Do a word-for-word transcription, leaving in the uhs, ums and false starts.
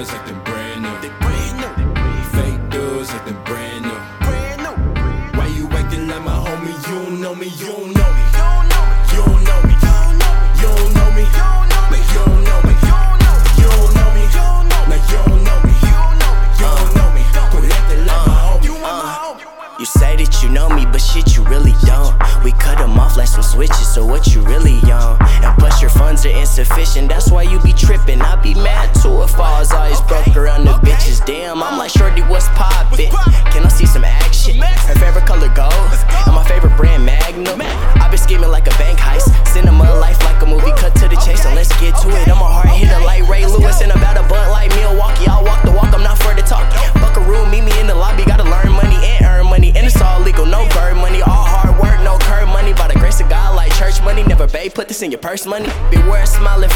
dudes acting brand new. Fake dudes acting brand new. Why you acting like my homie? You don't know me, you don't know me. You don't know me. You don't know me. Like you don't know me. You don't know me. Like you don't know me. You don't know me. Quit acting like my homie. You say that you know me, but shit, you really don't. We cut them off like some switches, so what you really on? And plus your funds are insufficient, that's why you be tripping. I be mad too if I was always broke around the bitches. Damn, I'm like, shorty, what's poppin'? Can I see some action? Her favorite color gold, and my favorite brand Magnum. I been scheming like a bank heist, cinema life like a movie. Cut to the chase and let's get to it. I'm a hard hitter like Ray Lewis, and about a butt like Milwaukee. I'll walk the walk, I'm not for the talk. Buckaroo, meet me in the lobby, gotta learn money and earn money. And it's all legal, no bird money, all hard work, no curve money. By the grace of God, like church money, never babe, put this in your purse money. Beware smiling